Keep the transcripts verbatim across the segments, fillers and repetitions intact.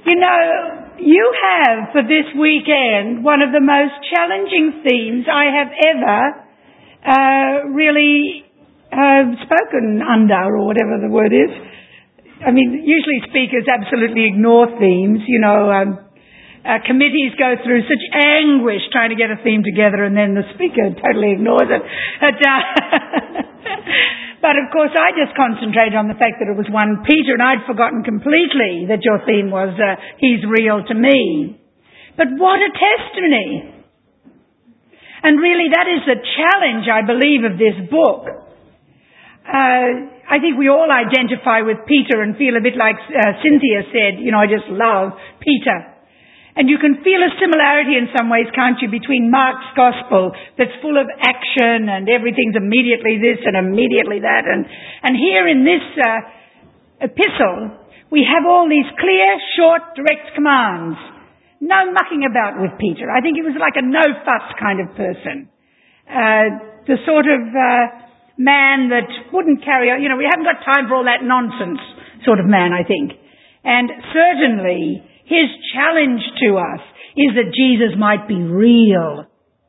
You know, you have for this weekend one of the most challenging themes I have ever uh, really uh, spoken under, or whatever the word is. I mean, usually speakers absolutely ignore themes. You know, um, uh, committees go through such anguish trying to get a theme together, and then the speaker totally ignores it. But, uh, but of course, I just concentrated on the fact that it was First Peter, and I'd forgotten completely that your theme was uh, He's Real to Me. But what a testimony! And really, that is the challenge, I believe, of this book. Uh, I think we all identify with Peter and feel a bit like uh, Cynthia said, you know, I just love Peter. And you can feel a similarity in some ways, can't you, between Mark's gospel that's full of action and everything's immediately this and immediately that. And, and here in this uh, epistle, we have all these clear, short, direct commands. No mucking about with Peter. I think he was like a no-fuss kind of person. Uh, the sort of uh, man that wouldn't carry out, you know, we haven't got time for all that nonsense sort of man, I think. And certainly his challenge to us is that Jesus might be real.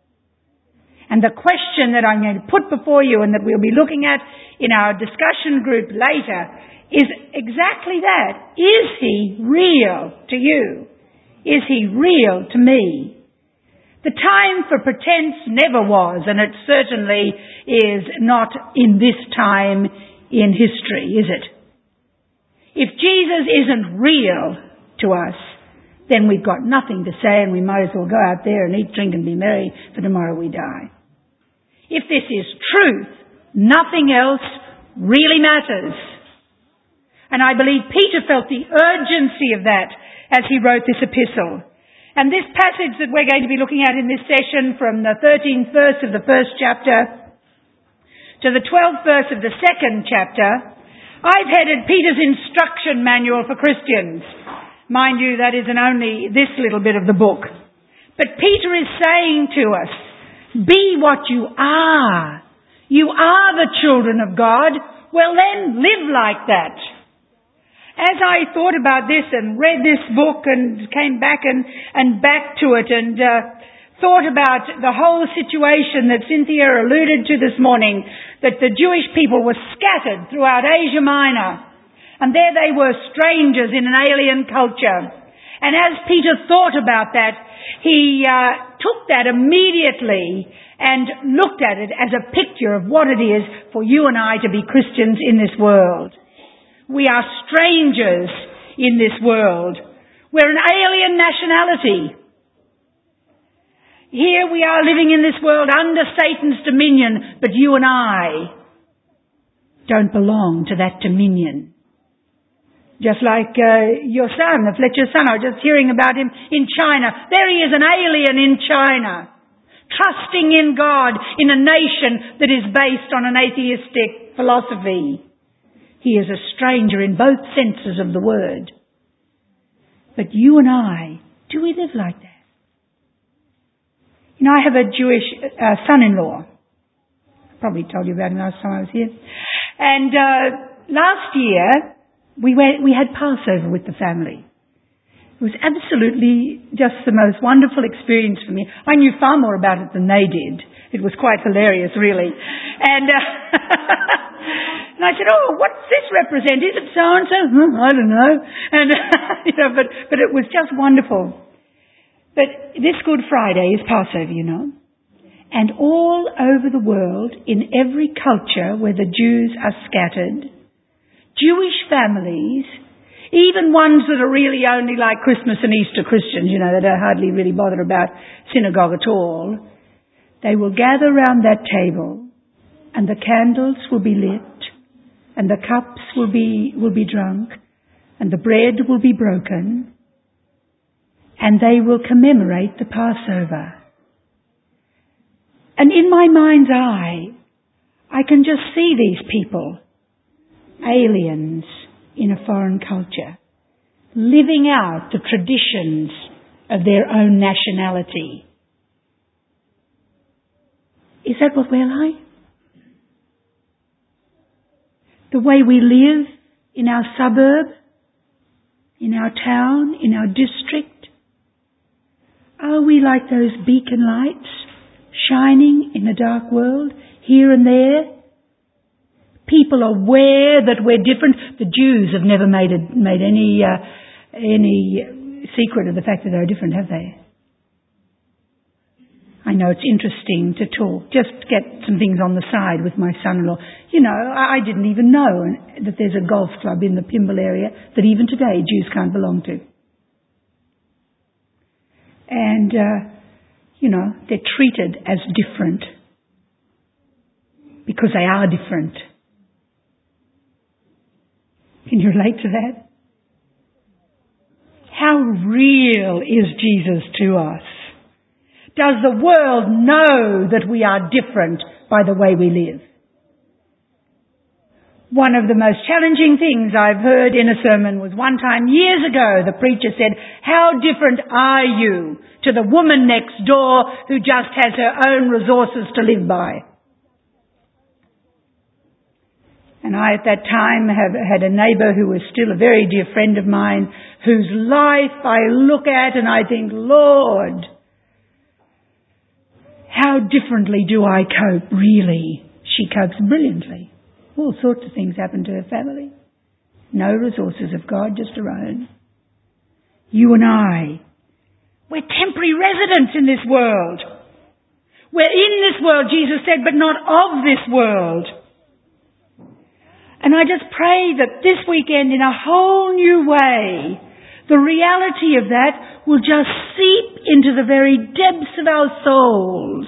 And the question that I'm going to put before you and that we'll be looking at in our discussion group later is exactly that. Is he real to you? Is he real to me? The time for pretense never was, and it certainly is not in this time in history, is it? If Jesus isn't real to us, then we've got nothing to say, and we might as well go out there and eat, drink, and be merry, for tomorrow we die. If this is truth, nothing else really matters. And I believe Peter felt the urgency of that as he wrote this epistle. And this passage that we're going to be looking at in this session, from the thirteenth verse of the first chapter to the twelfth verse of the second chapter, I've headed Peter's instruction manual for Christians. Mind you, that isn't only this little bit of the book. But Peter is saying to us, be what you are. You are the children of God. Well then, live like that. As I thought about this and read this book and came back and, and back to it and uh, thought about the whole situation that Cynthia alluded to this morning, that the Jewish people were scattered throughout Asia Minor, and there they were, strangers in an alien culture. And as Peter thought about that, he uh, took that immediately and looked at it as a picture of what it is for you and I to be Christians in this world. We are strangers in this world. We're an alien nationality. Here we are living in this world under Satan's dominion, but you and I don't belong to that dominion. Just like uh, your son, the Fletcher son, I was just hearing about him in China. There he is, an alien in China, trusting in God in a nation that is based on an atheistic philosophy. He is a stranger in both senses of the word. But you and I, do we live like that? You know, I have a Jewish uh, son-in-law. I probably told you about him last time I was here. And uh, last year, we went, we had Passover with the family. It was absolutely just the most wonderful experience for me. I knew far more about it than they did. It was quite hilarious, really. And... Uh, And I said, oh, what's this represent? Is it so-and-so? Hmm, I don't know. And, you know, but, but it was just wonderful. But this Good Friday is Passover, you know. And all over the world, in every culture where the Jews are scattered, Jewish families, even ones that are really only like Christmas and Easter Christians, you know, that are hardly really bothered about synagogue at all, they will gather round that table and the candles will be lit, and the cups will be, will be drunk, and the bread will be broken, and they will commemorate the Passover. And in my mind's eye, I can just see these people, aliens in a foreign culture, living out the traditions of their own nationality. Is that what we're like? The way we live in our suburb, in our town, in our district? Are we like those beacon lights shining in a dark world here and there? People aware that we're different. The Jews have never made it, made any uh, any secret of the fact that they're different, have they? I know it's interesting to talk, just get some things on the side with my son-in-law. You know, I, I didn't even know that there's a golf club in the Pymble area that even today Jews can't belong to. And, uh, you know, they're treated as different because they are different. Can you relate to that? How real is Jesus to us? Does the world know that we are different by the way we live? One of the most challenging things I've heard in a sermon was one time years ago the preacher said, "How different are you to the woman next door who just has her own resources to live by?" And I at that time have had a neighbour who was still a very dear friend of mine, whose life I look at and I think, Lord, how differently do I cope, really? She copes brilliantly. All sorts of things happen to her family. No resources of God, just her own. You and I, we're temporary residents in this world. We're in this world, Jesus said, but not of this world. And I just pray that this weekend, in a whole new way, the reality of that will just seep into the very depths of our souls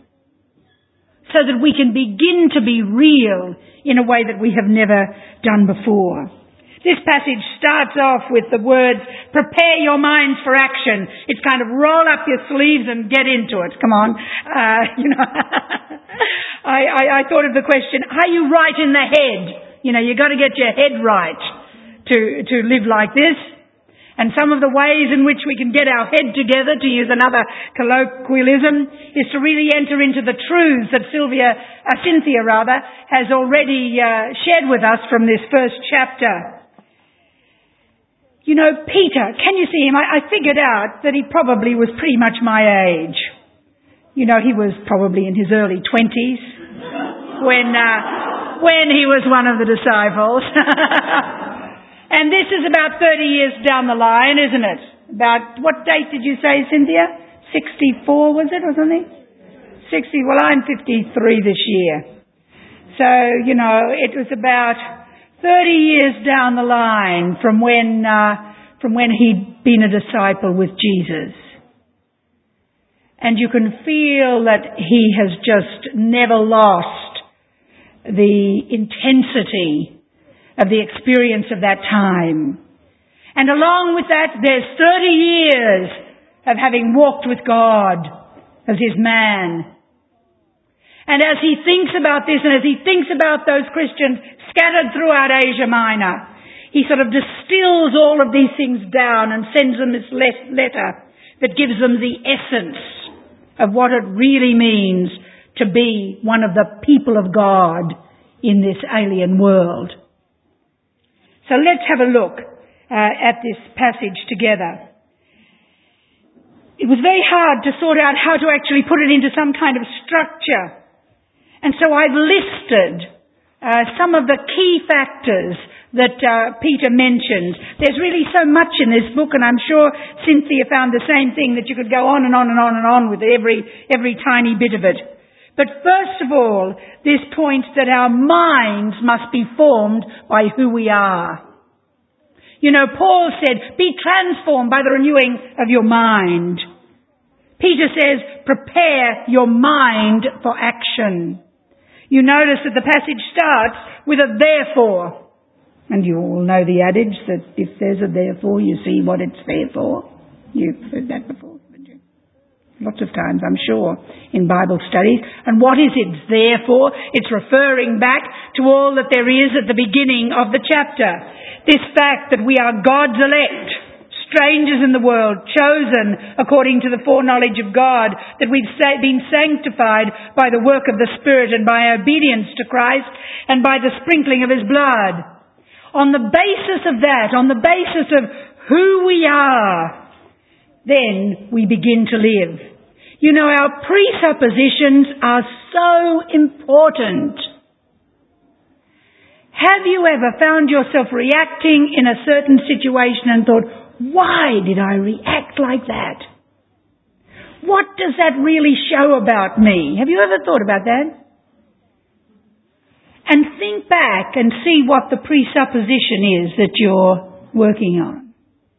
so that we can begin to be real in a way that we have never done before. This passage starts off with the words, "Prepare your minds for action." It's kind of roll up your sleeves and get into it. Come on. Uh, you know, I, I, I thought of the question, are you right in the head? You know, you've got to get your head right to, to live like this. And some of the ways in which we can get our head together, to use another colloquialism, is to really enter into the truths that Sylvia, uh, Cynthia rather, has already uh, shared with us from this first chapter. You know, Peter, can you see him? I, I figured out that he probably was pretty much my age. You know, he was probably in his early twenties when, uh, when he was one of the disciples. And this is about thirty years down the line, isn't it? About, what date did you say, Cynthia? sixty-four, was it, or something? sixty, well, I'm fifty-three this year. So, you know, it was about thirty years down the line from when, uh, from when he'd been a disciple with Jesus. And you can feel that he has just never lost the intensity of the experience of that time. And along with that, there's thirty years of having walked with God as his man. And as he thinks about this, and as he thinks about those Christians scattered throughout Asia Minor, he sort of distills all of these things down and sends them this letter that gives them the essence of what it really means to be one of the people of God in this alien world. So let's have a look uh, at this passage together. It was very hard to sort out how to actually put it into some kind of structure. And so I've listed uh, some of the key factors that uh, Peter mentioned. There's really so much in this book, and I'm sure Cynthia found the same thing, that you could go on and on and on and on with every, every tiny bit of it. But first of all, this point that our minds must be formed by who we are. You know, Paul said, be transformed by the renewing of your mind. Peter says, prepare your mind for action. You notice that the passage starts with a therefore. And you all know the adage that if there's a therefore, you see what it's there for. You've heard that before, haven't you? Lots of times, I'm sure, in Bible studies. And what is it there for? It's referring back to all that there is at the beginning of the chapter. This fact that we are God's elect, strangers in the world, chosen according to the foreknowledge of God, that we've been sanctified by the work of the Spirit and by obedience to Christ and by the sprinkling of his blood. On the basis of that, on the basis of who we are, then we begin to live. You know, our presuppositions are so important. Have you ever found yourself reacting in a certain situation and thought, why did I react like that? What does that really show about me? Have you ever thought about that? And think back and see what the presupposition is that you're working on.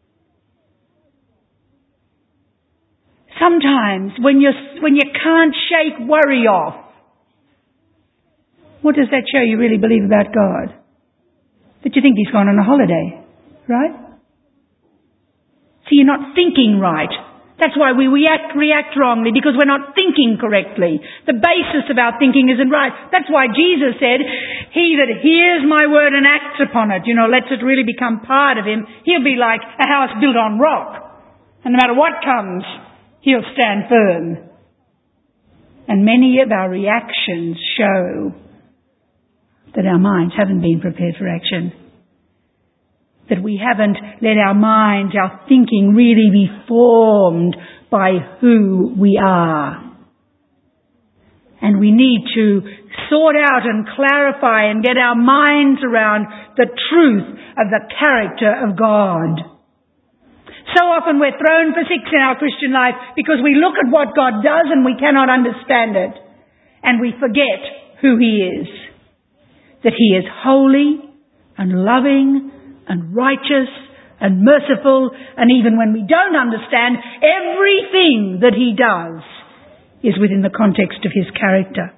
Sometimes when you when you can't shake worry off, what does that show you really believe about God? That you think He's gone on a holiday, right? So you're not thinking right. That's why we react, react wrongly, because we're not thinking correctly. The basis of our thinking isn't right. That's why Jesus said, he that hears my word and acts upon it, you know, lets it really become part of him, he'll be like a house built on rock. And no matter what comes, he'll stand firm. And many of our reactions show that our minds haven't been prepared for action. That we haven't let our minds, our thinking really be formed by who we are. And we need to sort out and clarify and get our minds around the truth of the character of God. So often we're thrown for six in our Christian life because we look at what God does and we cannot understand it. And we forget who He is. That He is holy and loving and righteous and merciful, and even when we don't understand, everything that He does is within the context of His character.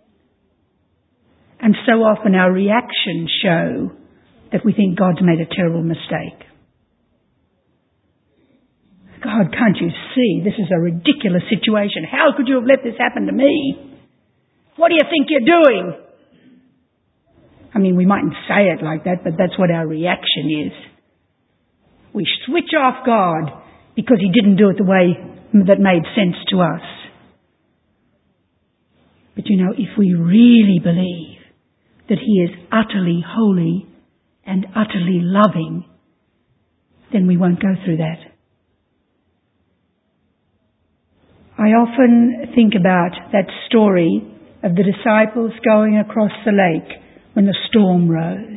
And so often our reactions show that we think God's made a terrible mistake. God, can't you see? This is a ridiculous situation. How could you have let this happen to me? What do you think you're doing? I mean, we mightn't say it like that, but that's what our reaction is. We switch off God because He didn't do it the way that made sense to us. But you know, if we really believe that He is utterly holy and utterly loving, then we won't go through that. I often think about that story of the disciples going across the lake when the storm rose.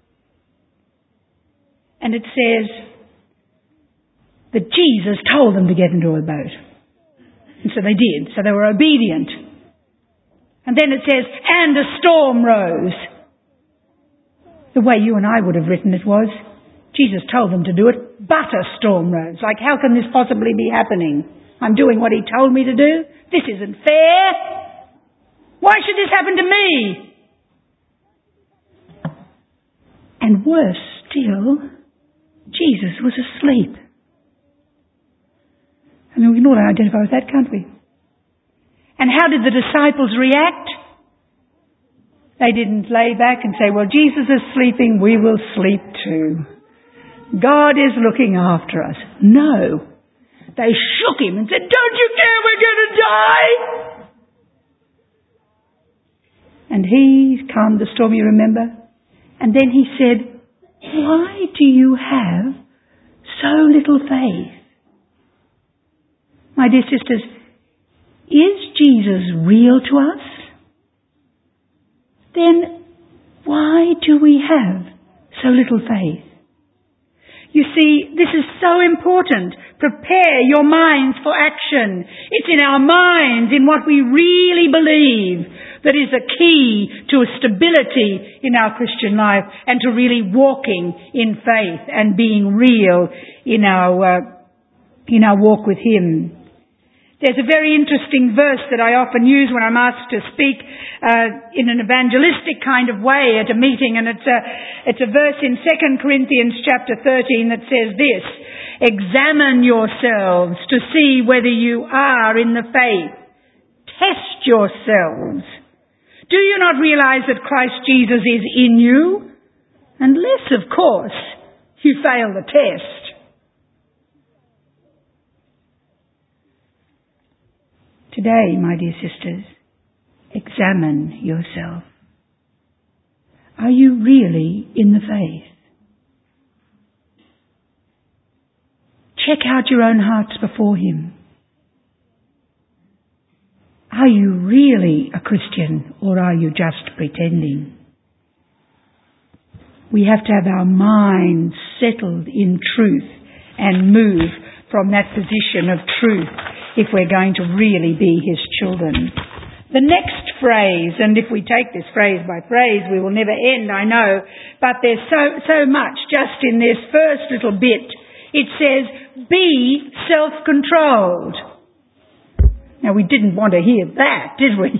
And it says that Jesus told them to get into a boat. And so they did. So they were obedient. And then it says, and a storm rose. The way you and I would have written it was, Jesus told them to do it, but a storm rose. Like, how can this possibly be happening? I'm doing what He told me to do. This isn't fair. Why should this happen to me? And worse still, Jesus was asleep. I mean, we can all identify with that, can't we? And how did the disciples react? They didn't lay back and say, well, Jesus is sleeping, we will sleep too. God is looking after us. No. They shook Him and said, don't you care we're going to die? And He calmed the storm, you remember? And then He said, why do you have so little faith? My dear sisters, is Jesus real to us? Then why do we have so little faith? You see, this is so important. Prepare your minds for action. It's in our minds, in what we really believe, that is the key to a stability in our Christian life and to really walking in faith and being real in our uh, in our walk with Him. There's a very interesting verse that I often use when I'm asked to speak uh, in an evangelistic kind of way at a meeting, and it's a, it's a verse in Second Corinthians chapter thirteen that says this, examine yourselves to see whether you are in the faith. Test yourselves. Do you not realize that Christ Jesus is in you? Unless, of course, you fail the test. Today, my dear sisters, examine yourself. Are you really in the faith? check out your own hearts before Him. Are you really a Christian, or are you just pretending? We have to have our minds settled in truth and move from that position of truth if we're going to really be His children. The next phrase, and if we take this phrase by phrase, we will never end, I know, but there's so, so much just in this first little bit. It says, be self-controlled. Now, we didn't want to hear that, did we?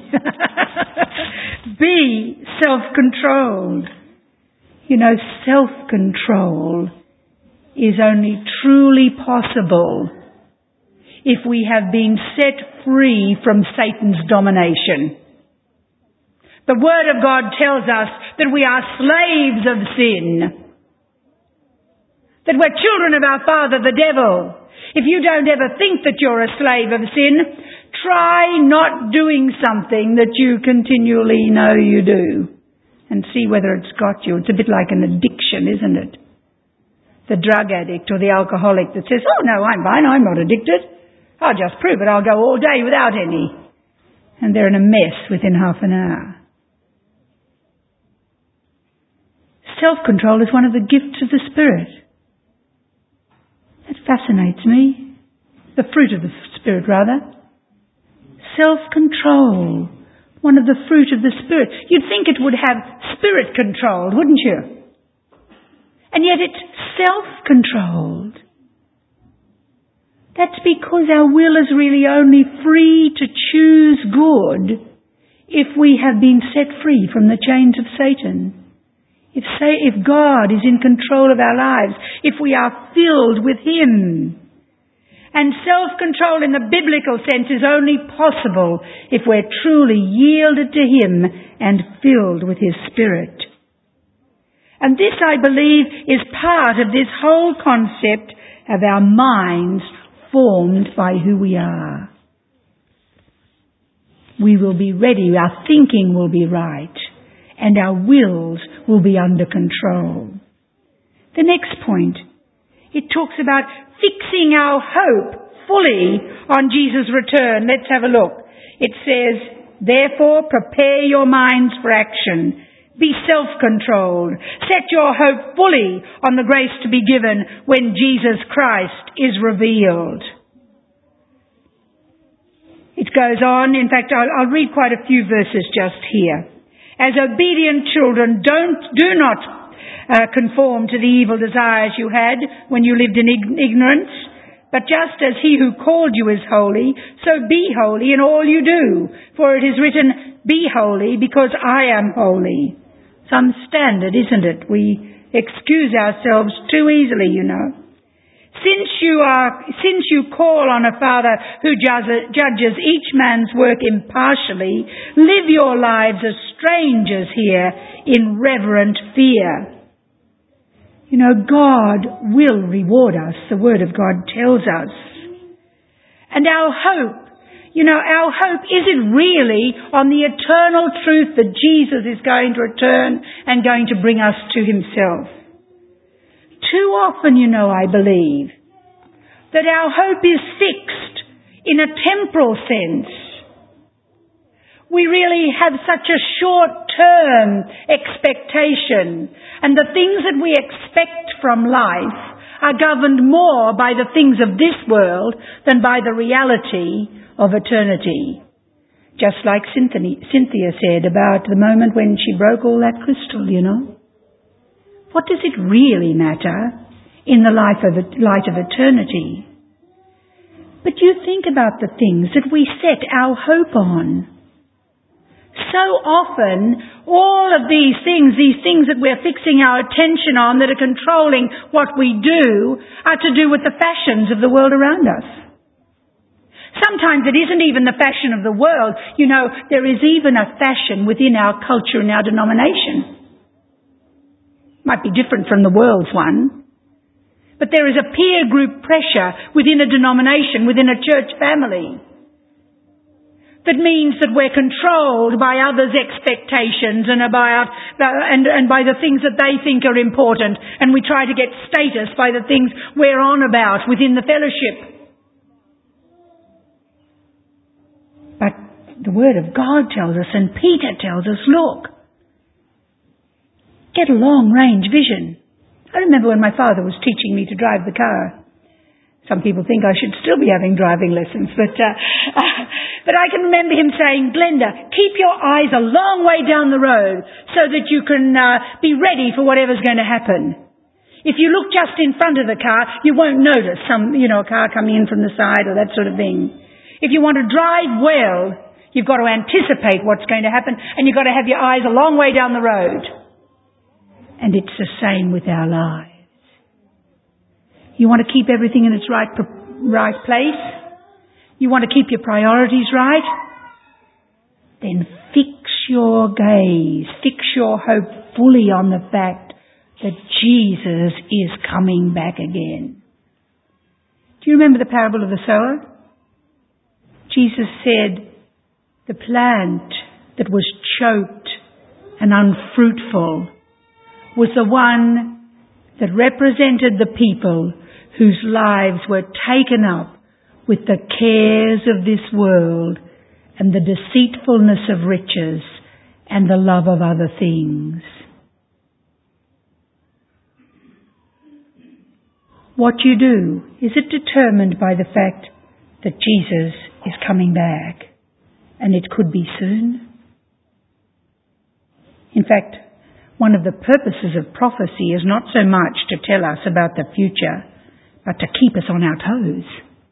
Be self-controlled. You know, self-control is only truly possible if we have been set free from Satan's domination. The Word of God tells us that we are slaves of sin, that we're children of our father, the devil. If you don't ever think that you're a slave of sin, try not doing something that you continually know you do and see whether it's got you. It's a bit like an addiction, isn't it? The drug addict or the alcoholic that says, oh no, I'm fine, I'm not addicted. I'll just prove it, I'll go all day without any. And they're in a mess within half an hour. Self-control is one of the gifts of the Spirit. That fascinates me. The fruit of the Spirit, rather. Self-control. One of the fruit of the Spirit. You'd think it would have spirit controlled, wouldn't you? And yet it's self-controlled. That's because our will is really only free to choose good if we have been set free from the chains of Satan. If, say, if God is in control of our lives, if we are filled with Him. And self-control in the biblical sense is only possible if we're truly yielded to Him and filled with His Spirit. And this, I believe, is part of this whole concept of our minds formed by who we are. We will be ready, our thinking will be right, and our wills will be under control. The next point, it talks about fixing our hope fully on Jesus' return. Let's have a look. It says, therefore, prepare your minds for action. Be self-controlled. Set your hope fully on the grace to be given when Jesus Christ is revealed. It goes on. In fact, I'll, I'll read quite a few verses just here. As obedient children, don't, do not uh, conform to the evil desires you had when you lived in ig- ignorance. But just as He who called you is holy, so be holy in all you do. For it is written, be holy because I am holy. Some standard, isn't it? We excuse ourselves too easily, you know. Since you are, since you call on a Father who judges each man's work impartially, live your lives as strangers here in reverent fear. You know, God will reward us, the Word of God tells us. And our hope, you know, our hope isn't really on the eternal truth that Jesus is going to return and going to bring us to Himself. Too often, you know, I believe that our hope is fixed in a temporal sense. We really have such a short-term expectation, and the things that we expect from life are governed more by the things of this world than by the reality of eternity. Just like Cynthia said about the moment when she broke all that crystal, you know. What does it really matter in the life of, light of eternity? But you think about the things that we set our hope on. So often, all of these things, these things that we're fixing our attention on that are controlling what we do, are to do with the fashions of the world around us. Sometimes it isn't even the fashion of the world. You know, there is even a fashion within our culture and our denomination. Might be different from the world's one. But there is a peer group pressure within a denomination, within a church family. that means that we're controlled by others' expectations and about and, and by the things that they think are important, and we try to get status by the things we're on about within the fellowship. But the Word of God tells us, and Peter tells us, look, get a long-range vision. I remember when my father was teaching me to drive the car. Some people think I should still be having driving lessons, but uh, uh, but I can remember him saying, Glenda, keep your eyes a long way down the road so that you can uh, be ready for whatever's going to happen. If you look just in front of the car, you won't notice some, you know, a car coming in from the side or that sort of thing. If you want to drive well, you've got to anticipate what's going to happen, and you've got to have your eyes a long way down the road. And it's the same with our lives. You want to keep everything in its right right place? You want to keep your priorities right? Then fix your gaze, fix your hope fully on the fact that Jesus is coming back again. Do you remember the parable of the sower? Jesus said the plant that was choked and unfruitful was the one that represented the people whose lives were taken up with the cares of this world and the deceitfulness of riches and the love of other things. What you do, is it determined by the fact that Jesus is coming back, and it could be soon? In fact, one of the purposes of prophecy is not so much to tell us about the future, but to keep us on our toes.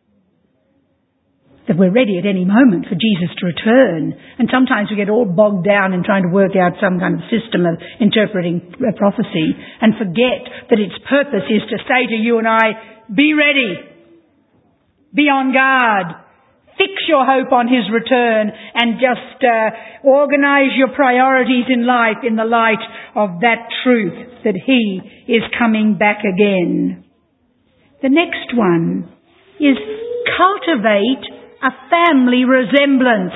That we're ready at any moment for Jesus to return. And sometimes we get all bogged down in trying to work out some kind of system of interpreting prophecy and forget that its purpose is to say to you and I, be ready. Be on guard. Fix your hope on His return and just uh, organise your priorities in life in the light of that truth that He is coming back again. The next one is cultivate a family resemblance.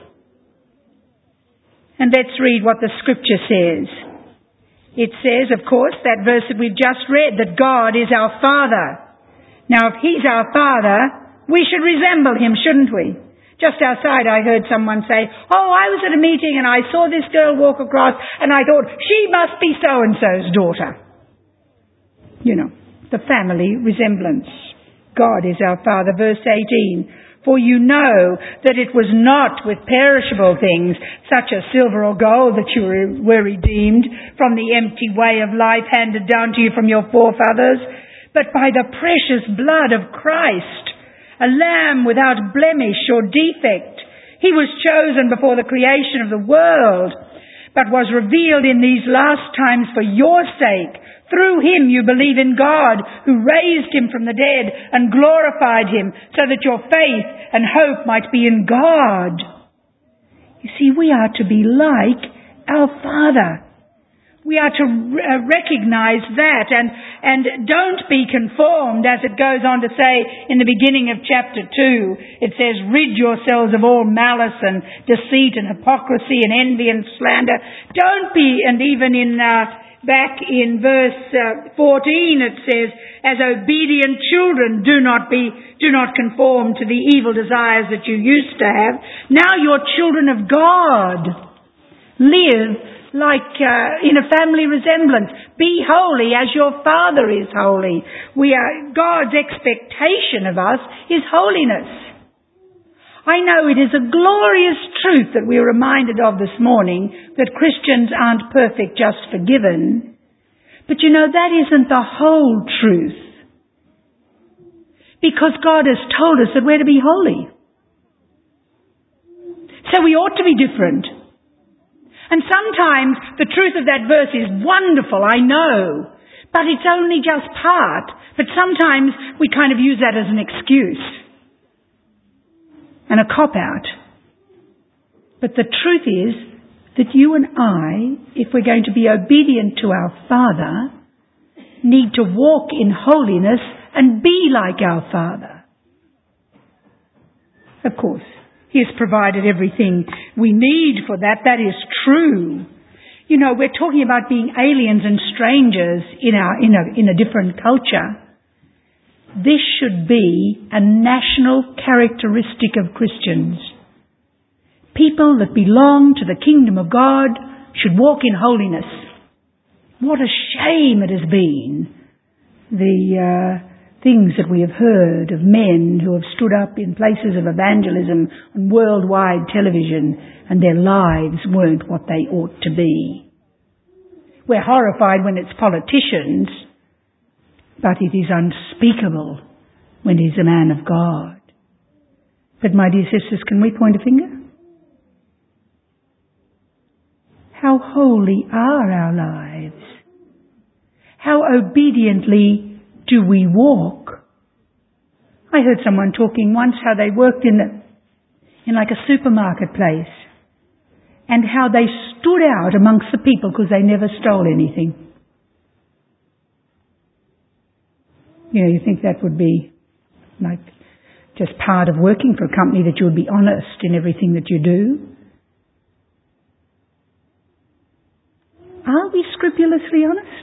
And let's read what the Scripture says. It says, of course, that verse that we've just read, that God is our Father. Now, if He's our Father, we should resemble Him, shouldn't we? Just outside I heard someone say, oh, I was at a meeting and I saw this girl walk across and I thought, she must be so-and-so's daughter. You know, the family resemblance. God is our Father. Verse eighteen, for you know that it was not with perishable things, such as silver or gold, that you were redeemed from the empty way of life handed down to you from your forefathers, but by the precious blood of Christ, a lamb without blemish or defect. He was chosen before the creation of the world, but was revealed in these last times for your sake. Through Him you believe in God, who raised Him from the dead and glorified Him, so that your faith and hope might be in God. You see, we are to be like our Father. We are to uh, recognize that and, and don't be conformed, as it goes on to say in the beginning of chapter two. It says, rid yourselves of all malice and deceit and hypocrisy and envy and slander. Don't be, and even in uh, back in verse uh, fourteen it says, as obedient children, do not be, do not conform to the evil desires that you used to have. Now you're children of God. Live like uh, in a family resemblance. Be holy as your Father is holy. We are, God's expectation of us is holiness. I know it is a glorious truth that we're reminded of this morning, that Christians aren't perfect, just forgiven. But you know, that isn't the whole truth. Because God has told us that we're to be holy. So we ought to be different. And sometimes the truth of that verse is wonderful, I know, but it's only just part. But sometimes we kind of use that as an excuse and a cop-out. But the truth is that you and I, if we're going to be obedient to our Father, need to walk in holiness and be like our Father. Of course, He has provided everything we need for that. That is true. You know, we're talking about being aliens and strangers in our in a in a different culture. This should be a national characteristic of Christians. People that belong to the kingdom of God should walk in holiness. What a shame it has been, the uh, things that we have heard of men who have stood up in places of evangelism on worldwide television and their lives weren't what they ought to be. We're horrified when it's politicians, but it is unspeakable when it is a man of God. But my dear sisters, can we point a finger? How holy are our lives? How obediently do we walk? I heard someone talking once how they worked in the, in like a supermarket place, and how they stood out amongst the people because they never stole anything. You know, you think that would be like just part of working for a company, that you would be honest in everything that you do. Are we scrupulously honest?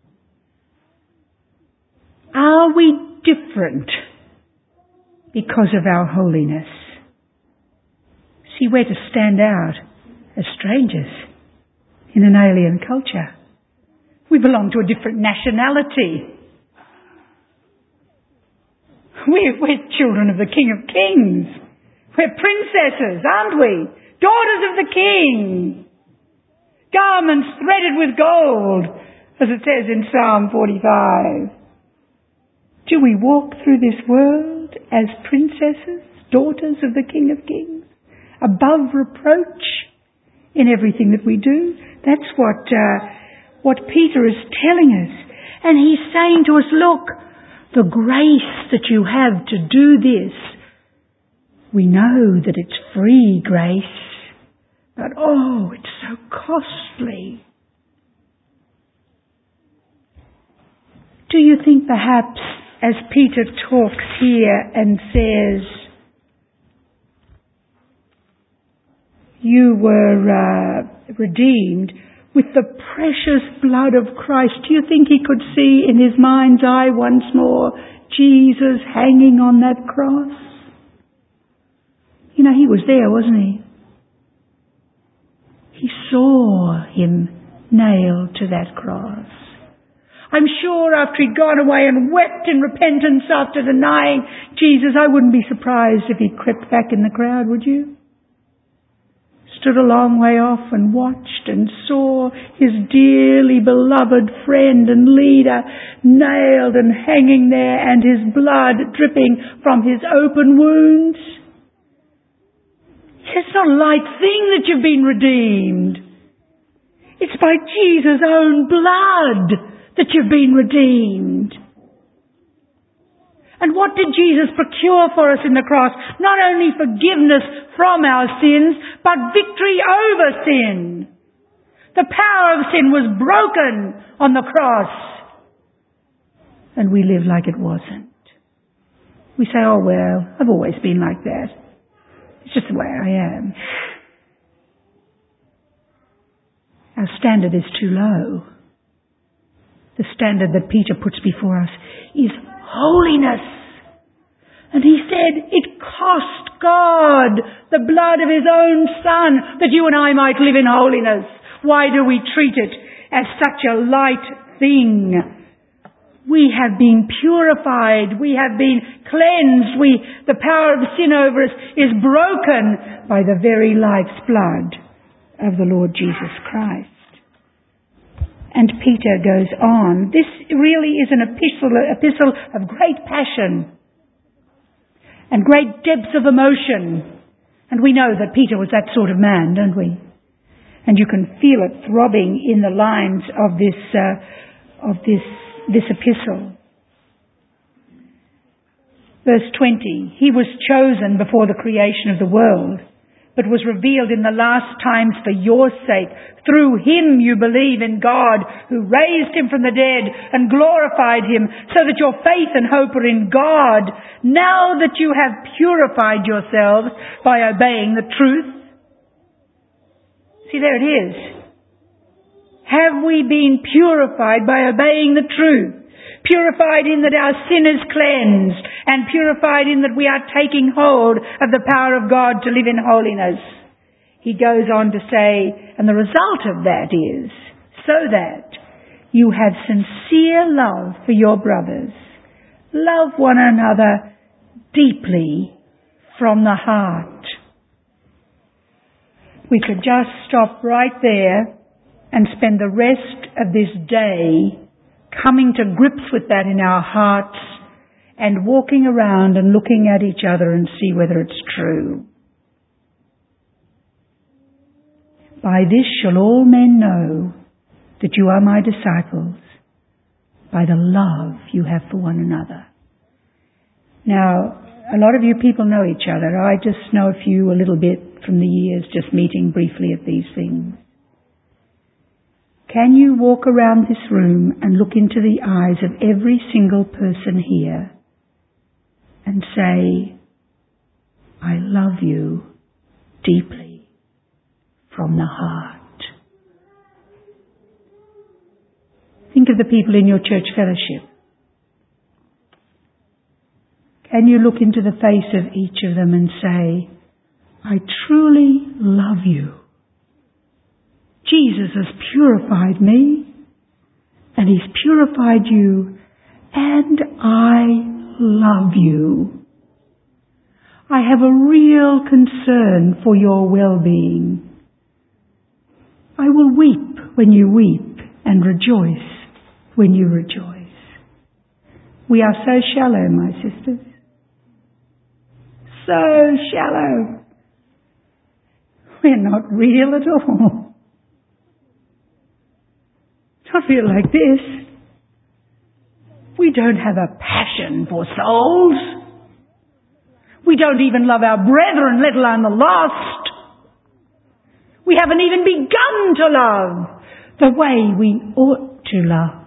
Are we different because of our holiness? See, we're to stand out as strangers in an alien culture. We belong to a different nationality. We're, we're children of the King of Kings. We're princesses, aren't we? Daughters of the King. Garments threaded with gold, as it says in Psalm forty-five. Do we walk through this world as princesses, daughters of the King of Kings, above reproach in everything that we do? That's what uh, what Peter is telling us. And he's saying to us, look, the grace that you have to do this, we know that it's free grace, but oh, it's so costly. Do you think perhaps, as Peter talks here and says, you were uh, redeemed with the precious blood of Christ, do you think he could see in his mind's eye once more Jesus hanging on that cross? You know, he was there, wasn't he? He saw him nailed to that cross. I'm sure after he'd gone away and wept in repentance after denying Jesus, I wouldn't be surprised if he crept back in the crowd, would you? Stood a long way off and watched and saw his dearly beloved friend and leader nailed and hanging there, and his blood dripping from his open wounds. It's not a light thing that you've been redeemed. It's by Jesus' own blood that you've been redeemed. And what did Jesus procure for us in the cross? Not only forgiveness from our sins, but victory over sin. The power of sin was broken on the cross. And we live like it wasn't. We say, oh well, I've always been like that. It's just the way I am. Our standard is too low. The standard that Peter puts before us is holiness. And he said, it cost God the blood of his own Son that you and I might live in holiness. Why do we treat it as such a light thing? We have been purified. We have been cleansed. We, the power of sin over us is broken by the very life's blood of the Lord Jesus Christ. And Peter goes on. This really is an epistle, epistle of great passion and great depths of emotion. And we know that Peter was that sort of man, don't we? And you can feel it throbbing in the lines of this, uh, of this, this epistle. Verse twenty, he was chosen before the creation of the world, but was revealed in the last times for your sake. Through him you believe in God, who raised him from the dead and glorified him, so that your faith and hope are in God, now that you have purified yourselves by obeying the truth. See, there it is. Have we been purified by obeying the truth? Purified in that our sin is cleansed, and purified in that we are taking hold of the power of God to live in holiness. He goes on to say, and the result of that is, so that you have sincere love for your brothers. Love one another deeply from the heart. We could just stop right there and spend the rest of this day coming to grips with that in our hearts and walking around and looking at each other and see whether it's true. By this shall all men know that you are my disciples, by the love you have for one another. Now, a lot of you people know each other. I just know a few a little bit from the years just meeting briefly at these things. Can you walk around this room and look into the eyes of every single person here and say, I love you deeply from the heart? Think of the people in your church fellowship. Can you look into the face of each of them and say, I truly love you. Jesus has purified me, and he's purified you, and I love you. I have a real concern for your well-being. I will weep when you weep and rejoice when you rejoice. We are so shallow, my sisters. So shallow. We're not real at all. Not real like this. We don't have a passion for souls. We don't even love our brethren, let alone the lost. We haven't even begun to love the way we ought to love.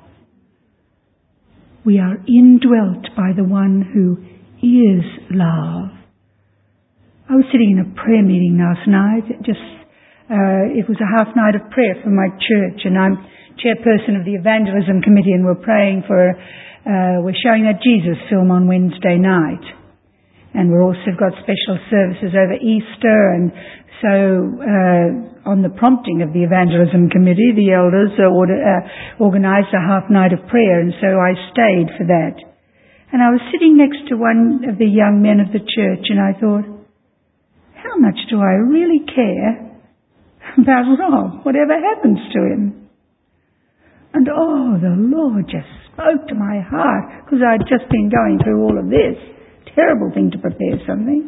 We are indwelt by the one who is love. I was sitting in a prayer meeting last night. It just, uh, it was a half night of prayer for my church, and I'm chairperson of the evangelism committee, and we're praying for, uh, we're showing that Jesus film on Wednesday night. And we've also got special services over Easter, and so uh, on the prompting of the evangelism committee, the elders uh, order, uh, organised a half night of prayer, and so I stayed for that. And I was sitting next to one of the young men of the church, and I thought, how much do I really care about Rob, whatever happens to him? And oh, the Lord just spoke to my heart, because I'd just been going through all of this. Terrible thing to prepare something.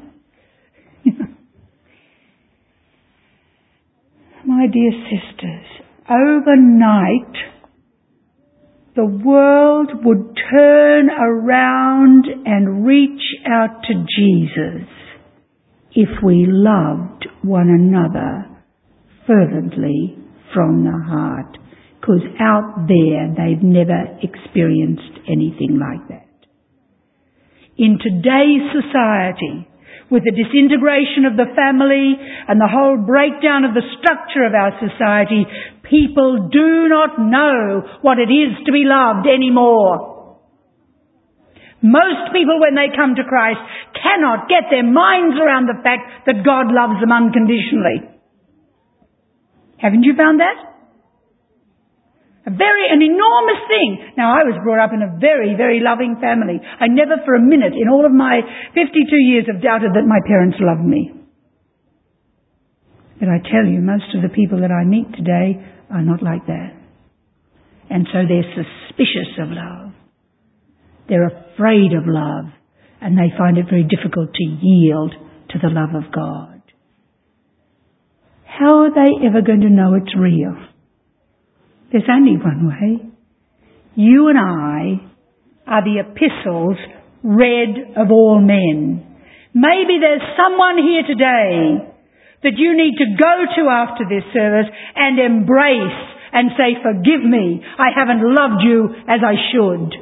My dear sisters, overnight the world would turn around and reach out to Jesus if we loved one another fervently from the heart. Because out there they've never experienced anything like that. In today's society, with the disintegration of the family and the whole breakdown of the structure of our society, people do not know what it is to be loved anymore. Most people, when they come to Christ, cannot get their minds around the fact that God loves them unconditionally. Haven't you found that? A very, an enormous thing. Now, I was brought up in a very, very loving family. I never for a minute in all of my fifty-two years have doubted that my parents loved me. But I tell you, most of the people that I meet today are not like that. And so they're suspicious of love. They're afraid of love. And they find it very difficult to yield to the love of God. How are they ever going to know it's real? There's only one way. You and I are the epistles read of all men. Maybe there's someone here today that you need to go to after this service and embrace and say, forgive me, I haven't loved you as I should.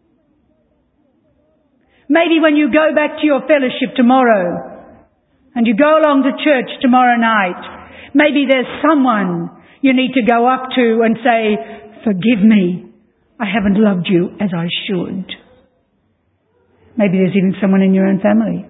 Maybe when you go back to your fellowship tomorrow and you go along to church tomorrow night, maybe there's someone you need to go up to and say, forgive me, I haven't loved you as I should. Maybe there's even someone in your own family.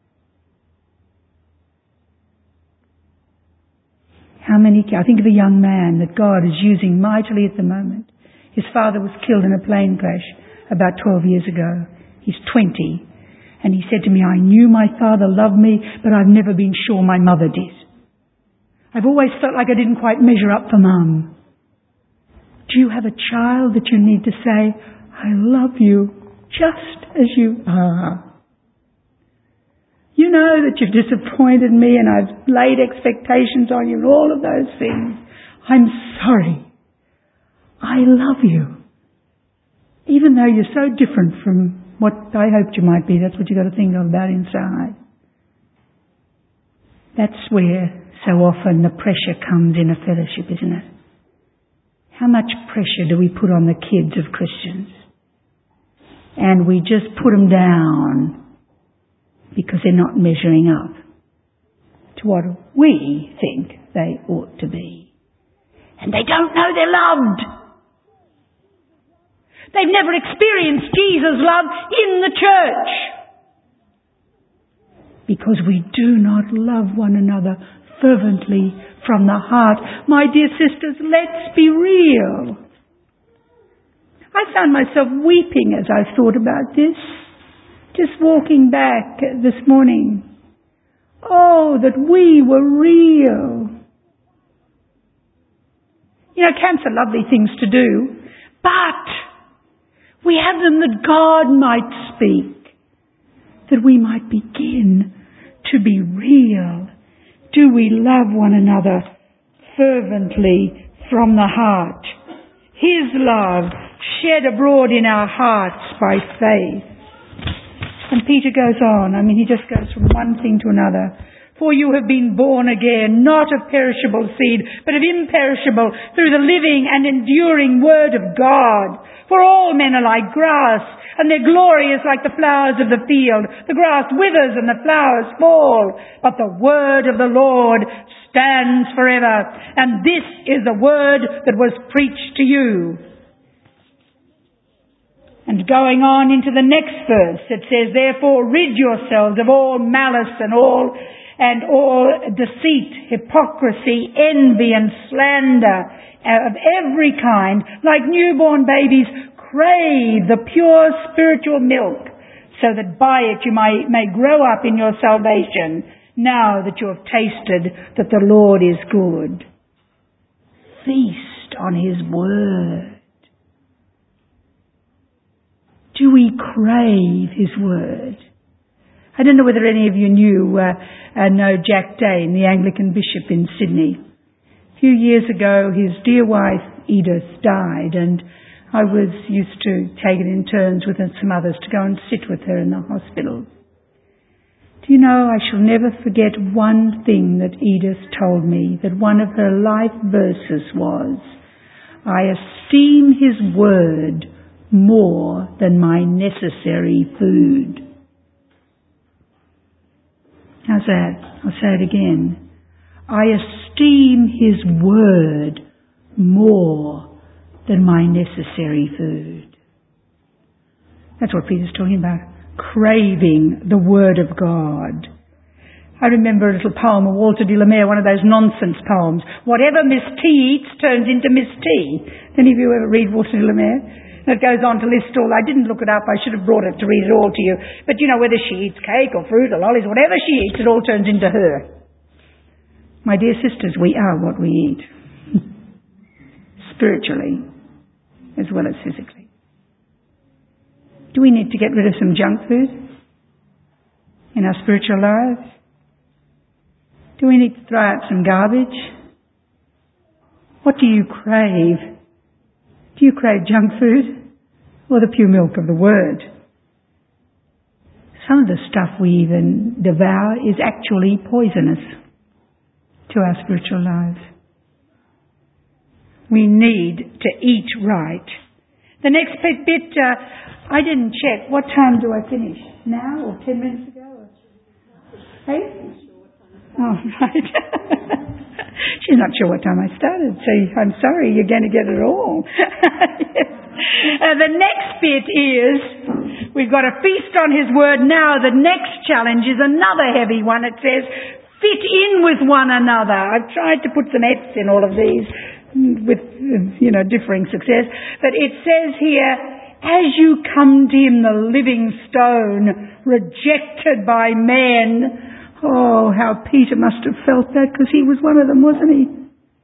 How many, I think of a young man that God is using mightily at the moment. His father was killed in a plane crash about twelve years ago. He's twenty. And he said to me, I knew my father loved me, but I've never been sure my mother did. I've always felt like I didn't quite measure up for Mum. Do you have a child that you need to say, I love you just as you are? You know that you've disappointed me and I've laid expectations on you and all of those things. I'm sorry. I love you. Even though you're so different from what I hoped you might be, that's what you've got to think of about inside. That's where so often the pressure comes in a fellowship, isn't it? How much pressure do we put on the kids of Christians? And we just put them down because they're not measuring up to what we think they ought to be. And they don't know they're loved. They've never experienced Jesus' love in the church. Because we do not love one another fervently from the heart. My dear sisters, let's be real. I found myself weeping as I thought about this. Just walking back this morning. Oh, that we were real. You know, camps are lovely things to do, but we have them that God might speak, that we might begin to be real. Do we love one another fervently from the heart? His love shed abroad in our hearts by faith. And Peter goes on, I mean, he just goes from one thing to another. For you have been born again, not of perishable seed, but of imperishable, through the living and enduring word of God. For all men are like grass, and their glory is like the flowers of the field. The grass withers and the flowers fall, but the word of the Lord stands forever. And this is the word that was preached to you. And going on into the next verse, it says, therefore rid yourselves of all malice and all and all deceit, hypocrisy, envy and slander of every kind. Like newborn babies, crave the pure spiritual milk, so that by it you may, may grow up in your salvation, now that you have tasted that the Lord is good. Feast on His word. Do we crave His word? I don't know whether any of you knew, uh, uh, know Jack Dane, the Anglican bishop in Sydney. A few years ago, his dear wife Edith died, and I was used to take it in turns with some others to go and sit with her in the hospital. Do you know, I shall never forget one thing that Edith told me, that one of her life verses was, I esteem His word more than my necessary food. How's that? I'll say it again. I esteem His word more than my necessary food. That's what Peter's talking about. Craving the word of God. I remember a little poem of Walter de la Mare, one of those nonsense poems. Whatever Miss T eats turns into Miss T. Any of you ever read Walter de la Mare? And it goes on to list all. I didn't look it up. I should have brought it to read it all to you. But you know, whether she eats cake or fruit or lollies, whatever she eats, it all turns into her. My dear sisters, we are what we eat. Spiritually, as well as physically. Do we need to get rid of some junk food in our spiritual lives? Do we need to throw out some garbage? What do you crave? Do you crave junk food or the pure milk of the Word? Some of the stuff we even devour is actually poisonous. to our spiritual lives. We need to eat right. The next bit, bit uh, I didn't check. What time do I finish? Now or ten minutes ago? Hey? Oh, right. She's not sure what time I started, so I'm sorry, you're going to get it all. Yes. uh, the next bit is, we've got to feast on His Word now. The next challenge is another heavy one. It says, fit in with one another. I've tried to put some F's in all of these with, you know, differing success. But it says here, as you come to Him, the living stone, rejected by men. Oh, how Peter must have felt that, because he was one of them, wasn't he?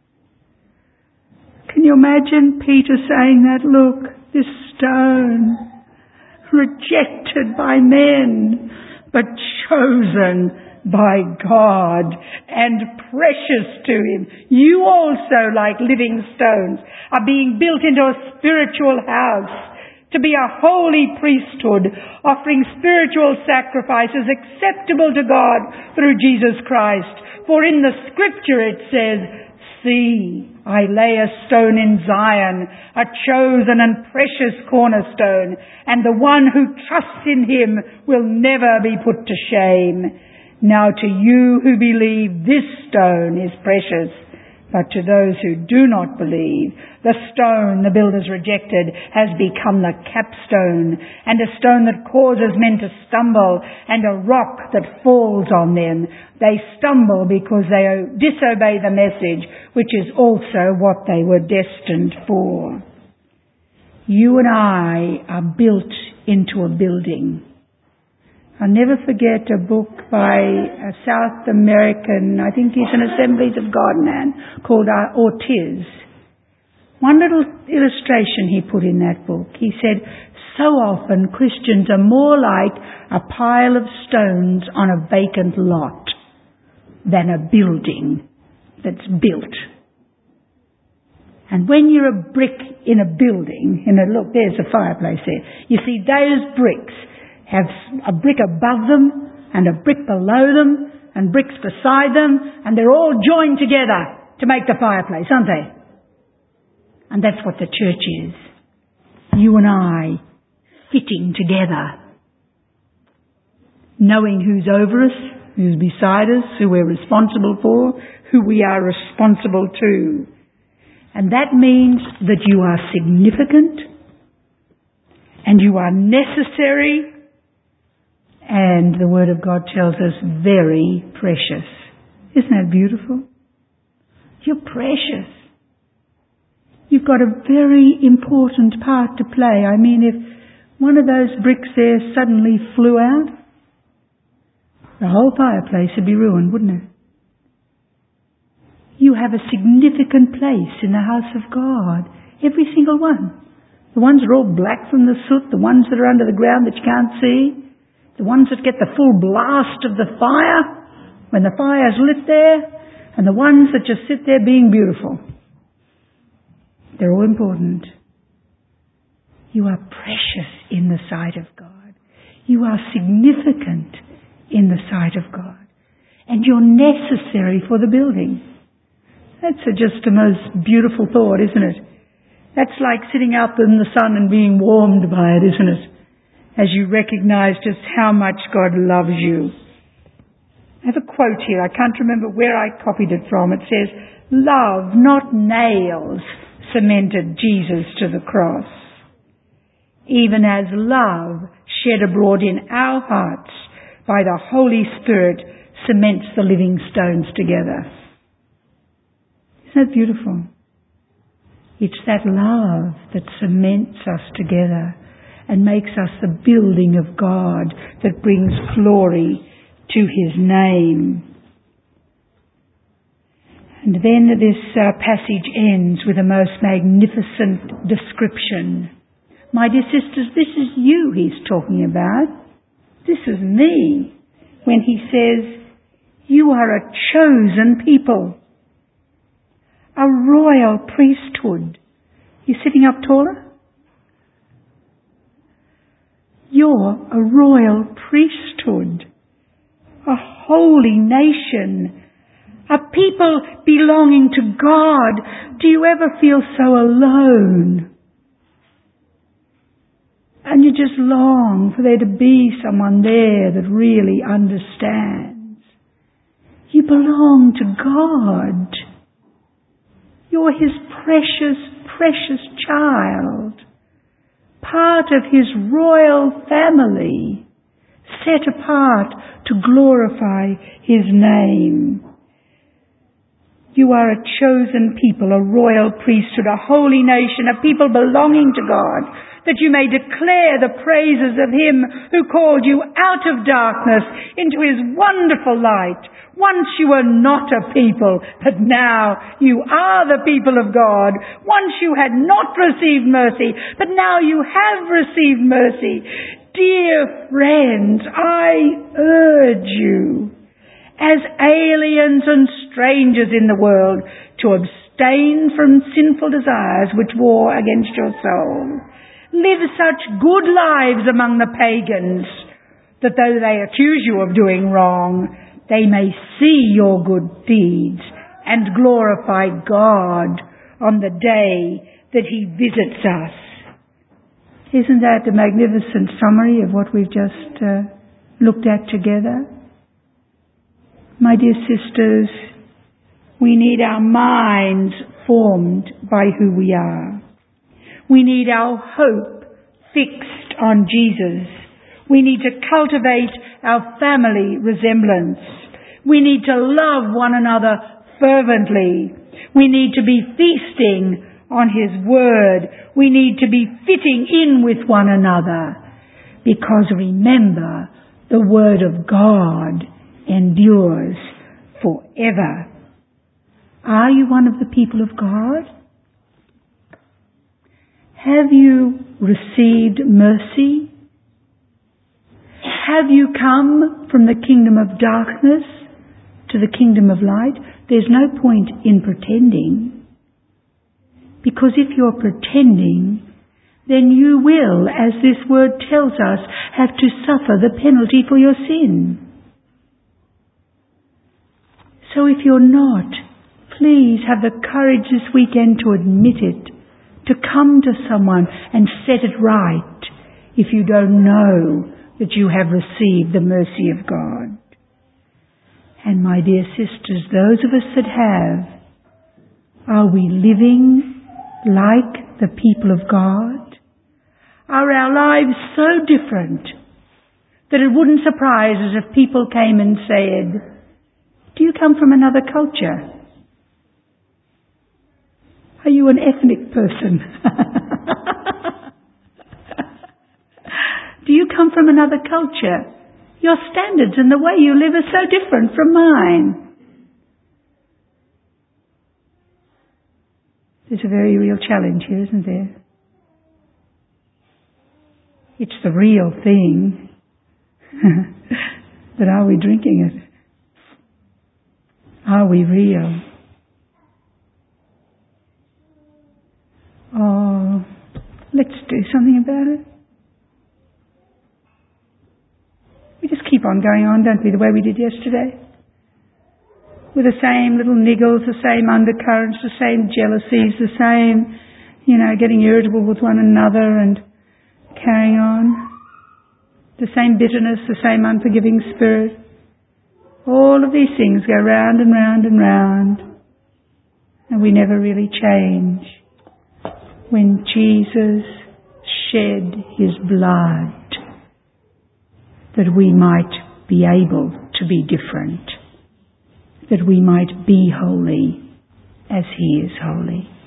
Can you imagine Peter saying that? Look, this stone, rejected by men, but chosen by God and precious to Him. You also, like living stones, are being built into a spiritual house, to be a holy priesthood, offering spiritual sacrifices acceptable to God through Jesus Christ. For in the Scripture it says, see, I lay a stone in Zion, a chosen and precious cornerstone, and the one who trusts in Him will never be put to shame. Now to you who believe, this stone is precious. But to those who do not believe, the stone the builders rejected has become the capstone, and a stone that causes men to stumble, and a rock that falls on them. They stumble because they disobey the message, which is also what they were destined for. You and I are built into a building. I'll never forget a book by a South American, I think he's an Assemblies of God man, called uh, Ortiz. One little illustration he put in that book. He said, so often Christians are more like a pile of stones on a vacant lot than a building that's built. And when you're a brick in a building, you know, look, there's a fireplace there. You see, those bricks have a brick above them and a brick below them and bricks beside them, and they're all joined together to make the fireplace, aren't they? And that's what the church is. You and I fitting together, knowing who's over us, who's beside us, who we're responsible for, who we are responsible to. And that means that you are significant and you are necessary. And the Word of God tells us very precious. Isn't that beautiful? You're precious. You've got a very important part to play. I mean, if one of those bricks there suddenly flew out, the whole fireplace would be ruined, wouldn't it? You have a significant place in the house of God. Every single one. The ones that are all black from the soot, the ones that are under the ground that you can't see, the ones that get the full blast of the fire when the fire's lit there, and the ones that just sit there being beautiful. They're all important. You are precious in the sight of God. You are significant in the sight of God. And you're necessary for the building. That's a, just a most beautiful thought, isn't it? That's like sitting out in the sun and being warmed by it, isn't it? As you recognize just how much God loves you. I have a quote here. I can't remember where I copied it from. It says, love, not nails, cemented Jesus to the cross. Even as love shed abroad in our hearts by the Holy Spirit cements the living stones together. Isn't that beautiful? It's that love that cements us together and makes us the building of God that brings glory to His name. And then this uh, passage ends with a most magnificent description. My dear sisters, this is you He's talking about. This is me. When He says, you are a chosen people, a royal priesthood. You sitting up taller? You're a royal priesthood, a holy nation, a people belonging to God. Do you ever feel so alone? And you just long for there to be someone there that really understands. You belong to God. You're His precious, precious child. Part of His royal family, set apart to glorify His name. You are a chosen people, a royal priesthood, a holy nation, a people belonging to God, that you may declare the praises of Him who called you out of darkness into His wonderful light. Once you were not a people, but now you are the people of God. Once you had not received mercy, but now you have received mercy. Dear friends, I urge you, as aliens and strangers in the world, to abstain from sinful desires which war against your soul. Live such good lives among the pagans, that though they accuse you of doing wrong, they may see your good deeds and glorify God on the day that He visits us. Isn't that a magnificent summary of what we've just uh, looked at together? My dear sisters, we need our minds formed by who we are. We need our hope fixed on Jesus. We need to cultivate our family resemblance. We need to love one another fervently. We need to be feasting on His Word. We need to be fitting in with one another. Because remember, the Word of God endures forever. Are you one of the people of God? Have you received mercy? Have you come from the kingdom of darkness to the kingdom of light? There's no point in pretending. Because if you're pretending, then you will, as this word tells us, have to suffer the penalty for your sin. So if you're not, please have the courage this weekend to admit it, to come to someone and set it right if you don't know that you have received the mercy of God. And my dear sisters, those of us that have, are we living like the people of God? Are our lives so different that it wouldn't surprise us if people came and said, do you come from another culture? Are you an ethnic person? Do you come from another culture? Your standards and the way you live are so different from mine. There's a very real challenge here, isn't there? It's the real thing. But are we drinking it? Are we real? Oh, let's do something about it. We just keep on going on, don't we, the way we did yesterday? With the same little niggles, the same undercurrents, the same jealousies, the same, you know, getting irritable with one another and carrying on. The same bitterness, the same unforgiving spirit. All of these things go round and round and round, and we never really change. When Jesus shed His blood, that we might be able to be different, that we might be holy as He is holy.